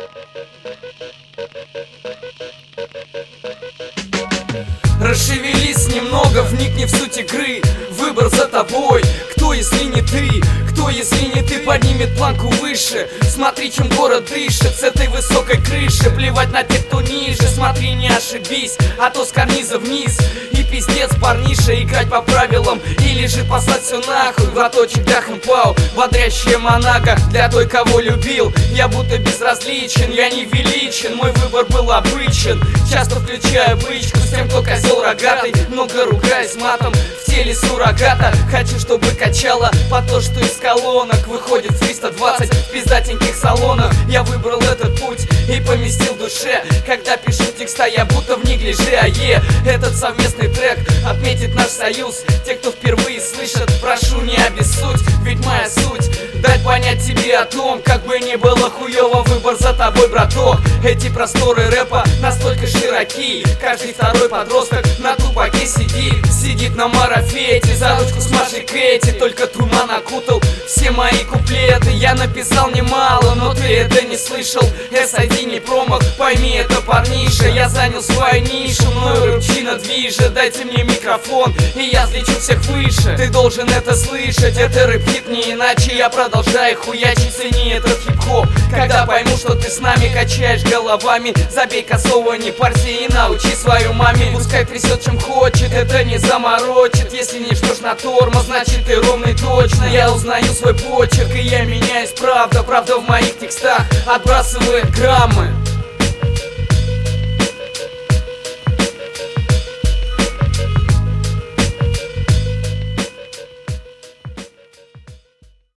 Расшевелись немного, вникни в суть игры. Выбор за тобой. Кто, если не ты? Кто, если не ты, поднимет планку выше? Смотри, чем город дышит с этой высокой крыши. Плевать на тех, кто ниже. Смотри, не ошибись, а то с карниза вниз. И пиздец, парниша, играть по правилам или же послать все нахуй. Глоточек дахом пау, бодрящая монага для той, кого любил. Я будто безразличен, я не величен. Мой выбор был обычен. Часто включаю бычку с тем, кто козел рогатый. Много ругаюсь матом в теле суррогата. Хочу, чтобы качало по то, что из колонок выходит в 320 в пиздатеньких салонах. Я выбрал этот путь и поместил в душе. Когда пишу текста, я будто в неглиже. Этот совместный трек отметит наш союз. Те, кто впервые слышат, прошу, не обессудь. Ведь моя суть дать понять тебе о том, как бы ни было хуёво, выбор за тобой, браток. Эти просторы рэпа настолько широки. Каждый второй подросток на тупаке сидит на марафете за ручку с Машей Кэти. Только туман окутал все мои куплеты. Я написал немало, но ты это не слышал. S1 не промах, пойми это, парниша. Я занял свою нишу, мною рыбчина движет. Дайте мне микрофон, и я взлечу всех выше. Ты должен это слышать, это рэп-хит, не иначе. Я продолжаю хуячить, цени этот хип-хоп. Когда пойму, что ты с нами качаешь головами, забей косого, не парься и научи свою маме. Пускай трясет чем хочет, это не заморочит. Если не ждешь на тормоз, значит ты ровный точно. Я узнаю свой почерк, и я меняюсь, правда. Правда в моих текстах отбрасывает граммы.